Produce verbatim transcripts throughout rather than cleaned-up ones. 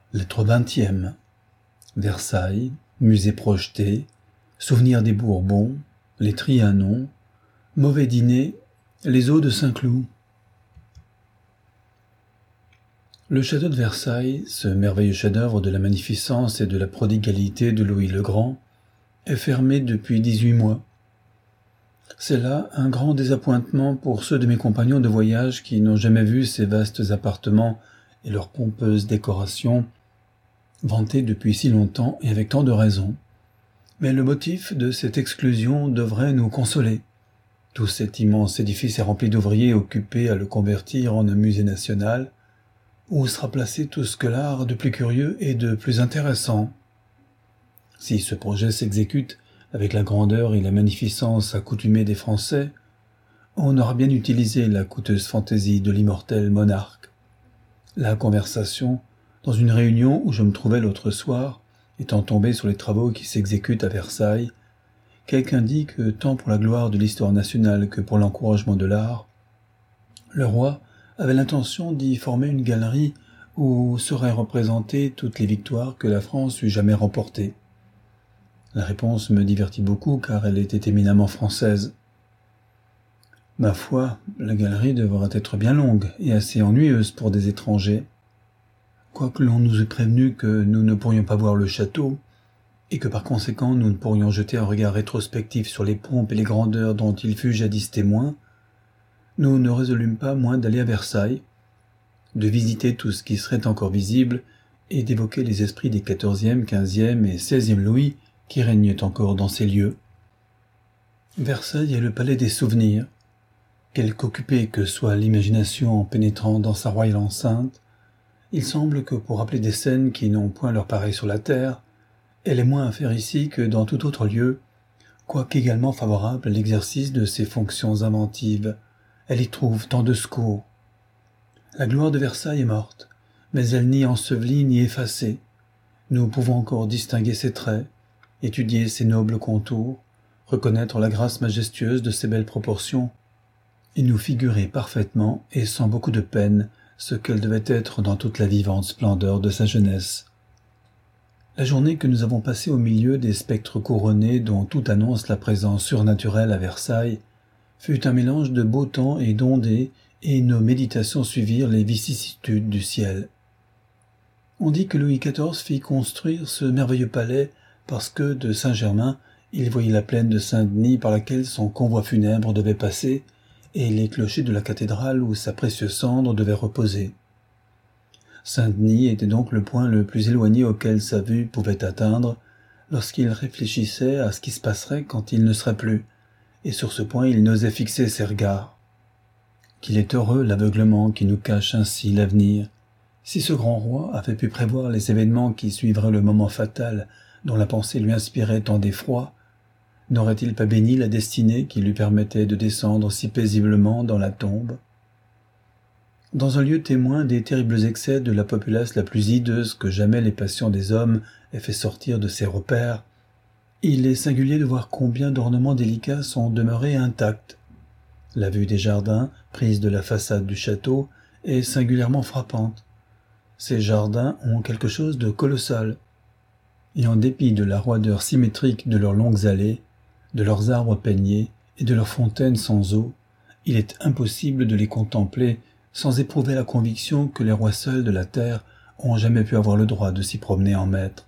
Lettre vingtième. Versailles, musée projeté, souvenir des Bourbons, les Trianon, mauvais dîner, les eaux de Saint-Cloud. Le château de Versailles, ce merveilleux chef-d'œuvre de la magnificence et de la prodigalité de Louis le Grand, est fermé depuis dix-huit mois. C'est là un grand désappointement pour ceux de mes compagnons de voyage qui n'ont jamais vu ces vastes appartements et leurs pompeuses décorations, vantés depuis si longtemps et avec tant de raison. Mais le motif de cette exclusion devrait nous consoler. Tout cet immense édifice est rempli d'ouvriers occupés à le convertir en un musée national, où sera placé tout ce que l'art de plus curieux et de plus intéressant. Si ce projet s'exécute avec la grandeur et la magnificence accoutumées des Français, on aura bien utilisé la coûteuse fantaisie de l'immortel monarque. La conversation, dans une réunion où je me trouvais l'autre soir, étant tombé sur les travaux qui s'exécutent à Versailles, quelqu'un dit que tant pour la gloire de l'histoire nationale que pour l'encouragement de l'art, le roi avait l'intention d'y former une galerie où seraient représentées toutes les victoires que la France eût jamais remportées. La réponse me divertit beaucoup car elle était éminemment française. Ma foi, la galerie devra être bien longue et assez ennuyeuse pour des étrangers. Quoique l'on nous eût prévenu que nous ne pourrions pas voir le château, et que par conséquent nous ne pourrions jeter un regard rétrospectif sur les pompes et les grandeurs dont il fut jadis témoin, nous ne résolûmes pas moins d'aller à Versailles, de visiter tout ce qui serait encore visible et d'évoquer les esprits des quatorzième, quinzième et seizième Louis qui régnaient encore dans ces lieux. Versailles est le palais des souvenirs. Quelque occupée que soit l'imagination en pénétrant dans sa royale enceinte, il semble que pour rappeler des scènes qui n'ont point leur pareil sur la terre, elle est moins à faire ici que dans tout autre lieu, quoique également favorable à l'exercice de ses fonctions inventives. Elle y trouve tant de secours. La gloire de Versailles est morte, mais elle n'y ensevelie ni effacée. Nous pouvons encore distinguer ses traits, étudier ses nobles contours, reconnaître la grâce majestueuse de ses belles proportions, et nous figurer parfaitement et sans beaucoup de peine ce qu'elle devait être dans toute la vivante splendeur de sa jeunesse. La journée que nous avons passée au milieu des spectres couronnés dont tout annonce la présence surnaturelle à Versailles fut un mélange de beau temps et d'ondées, et nos méditations suivirent les vicissitudes du ciel. On dit que Louis quatorze fit construire ce merveilleux palais parce que de Saint-Germain, il voyait la plaine de Saint-Denis par laquelle son convoi funèbre devait passer, et les clochers de la cathédrale où sa précieuse cendre devait reposer. Saint-Denis était donc le point le plus éloigné auquel sa vue pouvait atteindre lorsqu'il réfléchissait à ce qui se passerait quand il ne serait plus, et sur ce point il n'osait fixer ses regards. Qu'il est heureux l'aveuglement qui nous cache ainsi l'avenir. Si ce grand roi avait pu prévoir les événements qui suivraient le moment fatal dont la pensée lui inspirait tant d'effroi, n'aurait-il pas béni la destinée qui lui permettait de descendre si paisiblement dans la tombe? Dans un lieu témoin des terribles excès de la populace la plus hideuse que jamais les passions des hommes aient fait sortir de ses repères, il est singulier de voir combien d'ornements délicats sont demeurés intacts. La vue des jardins, prise de la façade du château, est singulièrement frappante. Ces jardins ont quelque chose de colossal, et en dépit de la roideur symétrique de leurs longues allées, de leurs arbres peignés et de leurs fontaines sans eau, il est impossible de les contempler sans éprouver la conviction que les rois seuls de la terre ont jamais pu avoir le droit de s'y promener en maîtres.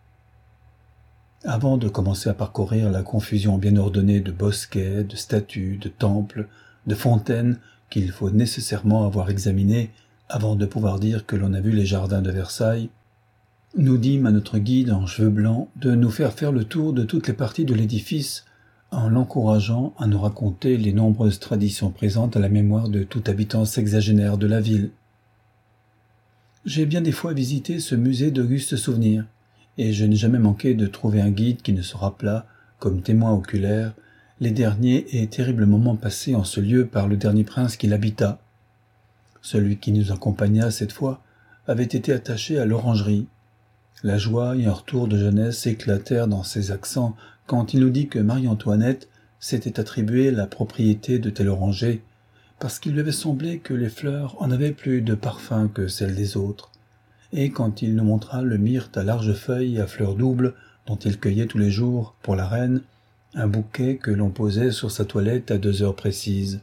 Avant de commencer à parcourir la confusion bien ordonnée de bosquets, de statues, de temples, de fontaines qu'il faut nécessairement avoir examinées avant de pouvoir dire que l'on a vu les jardins de Versailles, nous dîmes à notre guide en cheveux blancs de nous faire faire le tour de toutes les parties de l'édifice en l'encourageant à nous raconter les nombreuses traditions présentes à la mémoire de tout habitant sexagénaire de la ville. J'ai bien des fois visité ce musée d'augustes souvenirs, et je n'ai jamais manqué de trouver un guide qui ne se rappelât, comme témoin oculaire, les derniers et terribles moments passés en ce lieu par le dernier prince qui l'habita. Celui qui nous accompagna cette fois avait été attaché à l'orangerie. La joie et un retour de jeunesse éclatèrent dans ses accents quand il nous dit que Marie-Antoinette s'était attribué la propriété de tel oranger parce qu'il lui avait semblé que les fleurs en avaient plus de parfum que celles des autres, et quand il nous montra le myrte à larges feuilles à fleurs doubles dont il cueillait tous les jours, pour la reine, un bouquet que l'on posait sur sa toilette à deux heures précises.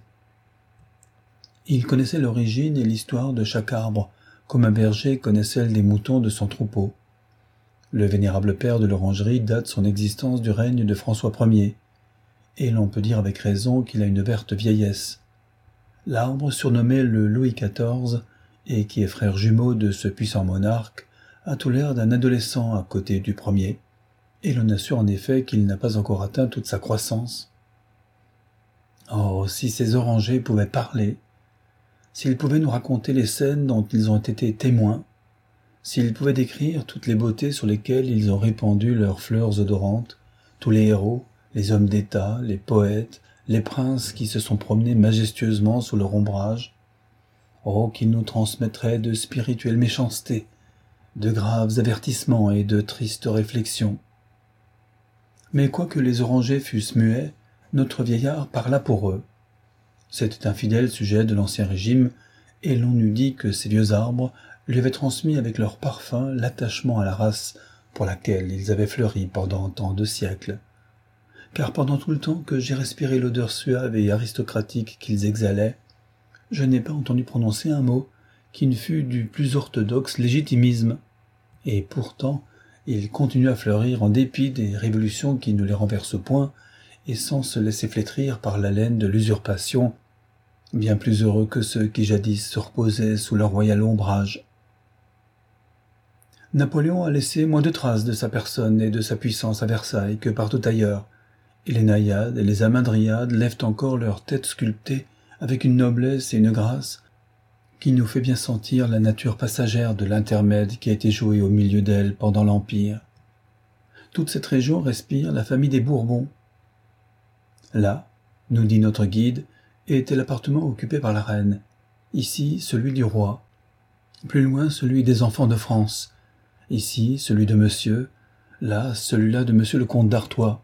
Il connaissait l'origine et l'histoire de chaque arbre, comme un berger connaît celle des moutons de son troupeau. Le vénérable père de l'orangerie date son existence du règne de François Ier, et l'on peut dire avec raison qu'il a une verte vieillesse. L'arbre, surnommé le Louis quatorze, et qui est frère jumeau de ce puissant monarque, a tout l'air d'un adolescent à côté du premier, et l'on assure en effet qu'il n'a pas encore atteint toute sa croissance. Oh, si ces orangers pouvaient parler, s'ils pouvaient nous raconter les scènes dont ils ont été témoins, s'ils pouvaient décrire toutes les beautés sur lesquelles ils ont répandu leurs fleurs odorantes, tous les héros, les hommes d'État, les poètes, les princes qui se sont promenés majestueusement sous leur ombrage, oh, qu'ils nous transmettraient de spirituelles méchancetés, de graves avertissements et de tristes réflexions. Mais quoique les orangers fussent muets, notre vieillard parla pour eux. C'était un fidèle sujet de l'Ancien Régime, et l'on eût dit que ces vieux arbres lui avaient transmis avec leur parfum l'attachement à la race pour laquelle ils avaient fleuri pendant tant de siècles. Car pendant tout le temps que j'ai respiré l'odeur suave et aristocratique qu'ils exhalaient, je n'ai pas entendu prononcer un mot qui ne fût du plus orthodoxe légitimisme, et pourtant ils continuent à fleurir en dépit des révolutions qui ne les renversent point, et sans se laisser flétrir par l'haleine de l'usurpation, bien plus heureux que ceux qui jadis se reposaient sous leur royal ombrage. Napoléon a laissé moins de traces de sa personne et de sa puissance à Versailles que partout ailleurs, et les naïades et les amadriades lèvent encore leurs têtes sculptées avec une noblesse et une grâce qui nous fait bien sentir la nature passagère de l'intermède qui a été joué au milieu d'elles pendant l'Empire. Toute cette région respire la famille des Bourbons. Là, nous dit notre guide, était l'appartement occupé par la reine, ici celui du roi, plus loin celui des enfants de France, ici celui de monsieur, là celui-là de monsieur le comte d'Artois.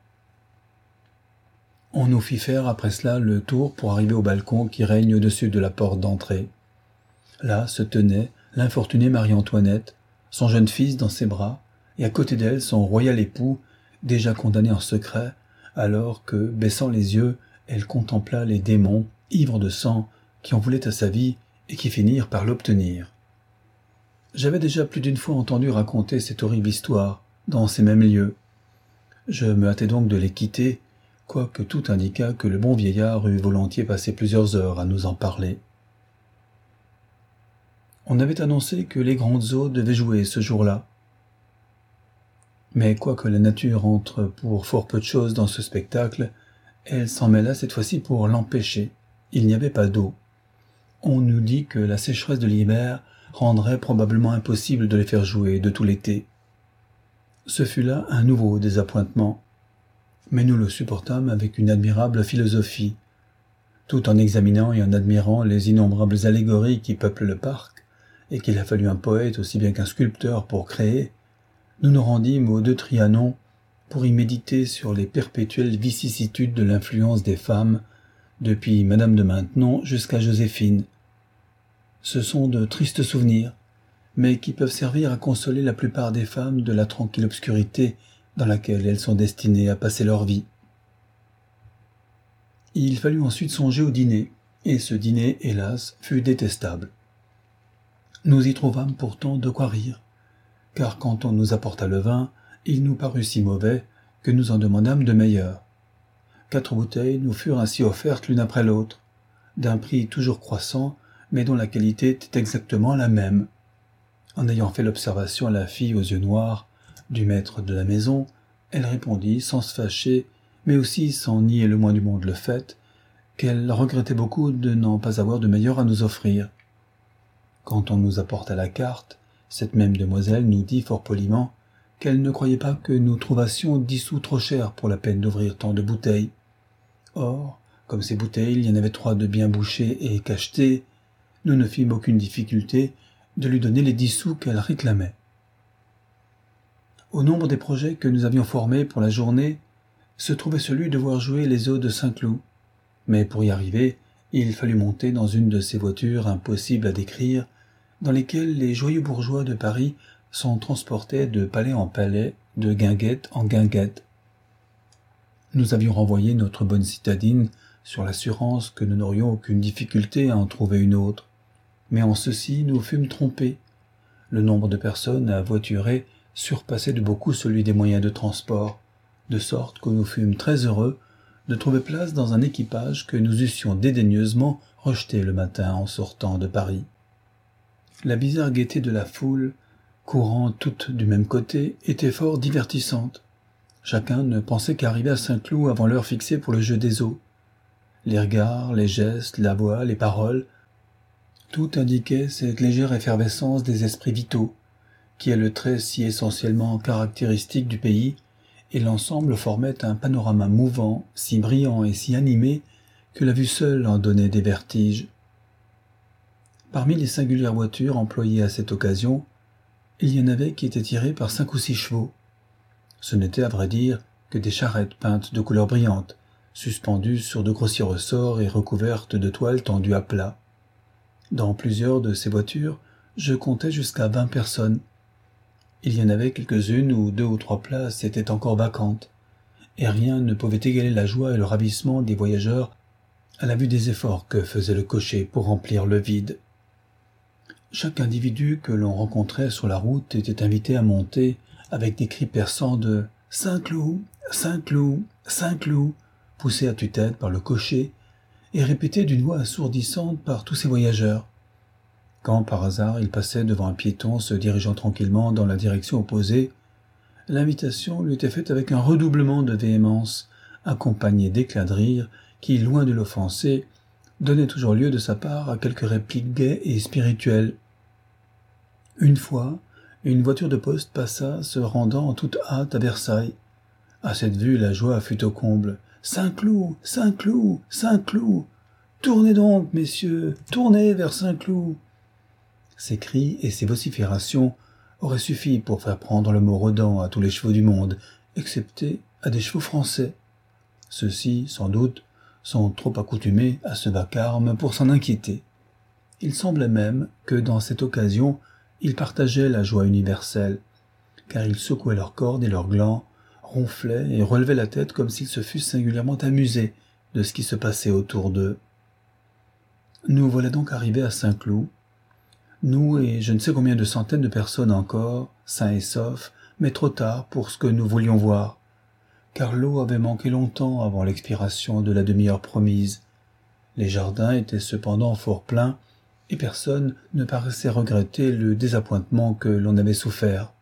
On nous fit faire après cela le tour pour arriver au balcon qui règne au-dessus de la porte d'entrée. Là se tenait l'infortunée Marie-Antoinette, son jeune fils dans ses bras, et à côté d'elle son royal époux, déjà condamné en secret, alors que, baissant les yeux, elle contempla les démons, ivres de sang, qui en voulaient à sa vie et qui finirent par l'obtenir. J'avais déjà plus d'une fois entendu raconter cette horrible histoire, dans ces mêmes lieux. Je me hâtai donc de les quitter, quoique tout indiqua que le bon vieillard eût volontiers passé plusieurs heures à nous en parler. On avait annoncé que les grandes eaux devaient jouer ce jour-là. Mais quoique la nature entre pour fort peu de choses dans ce spectacle, elle s'en mêla cette fois-ci pour l'empêcher. Il n'y avait pas d'eau. On nous dit que la sécheresse de l'hiver rendrait probablement impossible de les faire jouer de tout l'été. Ce fut là un nouveau désappointement, mais nous le supportâmes avec une admirable philosophie. Tout en examinant et en admirant les innombrables allégories qui peuplent le parc, et qu'il a fallu un poète aussi bien qu'un sculpteur pour créer, nous nous rendîmes aux deux Trianon pour y méditer sur les perpétuelles vicissitudes de l'influence des femmes, depuis Madame de Maintenon jusqu'à Joséphine. Ce sont de tristes souvenirs, mais qui peuvent servir à consoler la plupart des femmes de la tranquille obscurité dans laquelle elles sont destinées à passer leur vie. Il fallut ensuite songer au dîner, et ce dîner, hélas, fut détestable. Nous y trouvâmes pourtant de quoi rire, car quand on nous apporta le vin, il nous parut si mauvais que nous en demandâmes de meilleur. Quatre bouteilles nous furent ainsi offertes l'une après l'autre, d'un prix toujours croissant, mais dont la qualité était exactement la même. En ayant fait l'observation à la fille aux yeux noirs du maître de la maison, elle répondit sans se fâcher, mais aussi sans nier le moins du monde le fait, qu'elle regrettait beaucoup de n'en pas avoir de meilleur à nous offrir. Quand on nous apporta la carte, cette même demoiselle nous dit fort poliment qu'elle ne croyait pas que nous trouvassions dix sous trop cher pour la peine d'ouvrir tant de bouteilles. Or, comme ces bouteilles, il y en avait trois de bien bouchées et cachetées, nous ne fîmes aucune difficulté de lui donner les dix sous qu'elle réclamait. Au nombre des projets que nous avions formés pour la journée, se trouvait celui de voir jouer les eaux de Saint-Cloud. Mais pour y arriver, il fallut monter dans une de ces voitures impossibles à décrire, dans lesquels les joyeux bourgeois de Paris sont transportés de palais en palais, de guinguette en guinguette. Nous avions renvoyé notre bonne citadine sur l'assurance que nous n'aurions aucune difficulté à en trouver une autre. Mais en ceci, nous fûmes trompés. Le nombre de personnes à voiturer surpassait de beaucoup celui des moyens de transport, de sorte que nous fûmes très heureux de trouver place dans un équipage que nous eussions dédaigneusement rejeté le matin en sortant de Paris. La bizarre gaieté de la foule, courant toutes du même côté, était fort divertissante. Chacun ne pensait qu'arriver à Saint-Cloud avant l'heure fixée pour le jeu des eaux. Les regards, les gestes, la voix, les paroles, tout indiquait cette légère effervescence des esprits vitaux, qui est le trait si essentiellement caractéristique du pays, et l'ensemble formait un panorama mouvant, si brillant et si animé, que la vue seule en donnait des vertiges. Parmi les singulières voitures employées à cette occasion, il y en avait qui étaient tirées par cinq ou six chevaux. Ce n'était, à vrai dire, que des charrettes peintes de couleurs brillantes, suspendues sur de grossiers ressorts et recouvertes de toiles tendues à plat. Dans plusieurs de ces voitures, je comptais jusqu'à vingt personnes. Il y en avait quelques-unes où deux ou trois places étaient encore vacantes, et rien ne pouvait égaler la joie et le ravissement des voyageurs à la vue des efforts que faisait le cocher pour remplir le vide. Chaque individu que l'on rencontrait sur la route était invité à monter avec des cris perçants de « Saint-Cloud, Saint-Cloud, Saint-Cloud » poussés à tue-tête par le cocher et répétés d'une voix assourdissante par tous ces voyageurs. Quand par hasard il passait devant un piéton se dirigeant tranquillement dans la direction opposée, l'invitation lui était faite avec un redoublement de véhémence, accompagné d'éclats de rire qui, loin de l'offenser, donnaient toujours lieu de sa part à quelques répliques gaies et spirituelles. Une fois, une voiture de poste passa, se rendant en toute hâte à Versailles. À cette vue, la joie fut au comble. « Saint-Cloud, Saint-Cloud, Saint-Cloud! Tournez donc, messieurs, tournez vers Saint-Cloud !» Ces cris et ces vociférations auraient suffi pour faire prendre le mot redans à tous les chevaux du monde, excepté à des chevaux français. Ceux-ci, sans doute, sont trop accoutumés à ce vacarme pour s'en inquiéter. Il semblait même que, dans cette occasion, ils partageaient la joie universelle, car ils secouaient leurs cordes et leurs glands, ronflaient et relevaient la tête comme s'ils se fussent singulièrement amusés de ce qui se passait autour d'eux. Nous voilà donc arrivés à Saint-Cloud, nous et je ne sais combien de centaines de personnes encore, sains et saufs, mais trop tard pour ce que nous voulions voir, car l'eau avait manqué longtemps avant l'expiration de la demi-heure promise. Les jardins étaient cependant fort pleins, et personne ne paraissait regretter le désappointement que l'on avait souffert.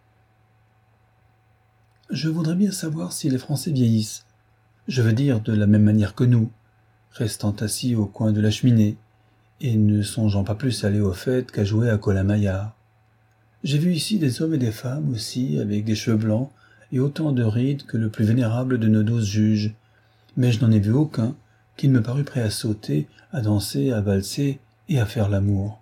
Je voudrais bien savoir si les Français vieillissent, je veux dire de la même manière que nous, restant assis au coin de la cheminée, et ne songeant pas plus à aller aux fêtes qu'à jouer à Colin-Maillard. J'ai vu ici des hommes et des femmes aussi, avec des cheveux blancs et autant de rides que le plus vénérable de nos douze juges, mais je n'en ai vu aucun qui ne me parut prêt à sauter, à danser, à valser et à faire l'amour.